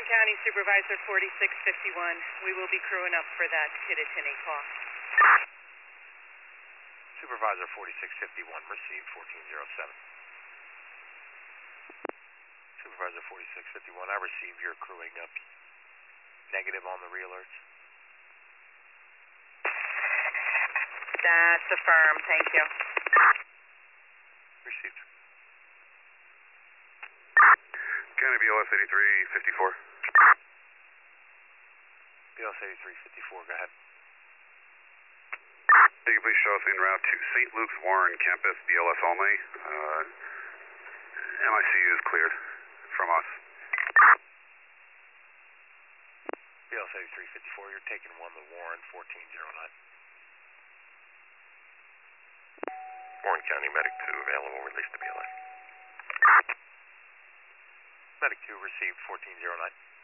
County Supervisor 4651. We will be crewing up for that Kittatinny call. Supervisor 4651, received 1407. Supervisor 4651, I receive your crewing up. Negative on the re-alerts. That's affirmed. Thank you. Received. County BLS 8354. BLS 8354, go ahead. Can you please show us en route to St. Luke's Warren campus, BLS only. MICU is cleared from us. BLS 8354, you're taking 1 to Warren, 1409. Warren County Medic 2 available, release to BLS. Medic 2 received 1409.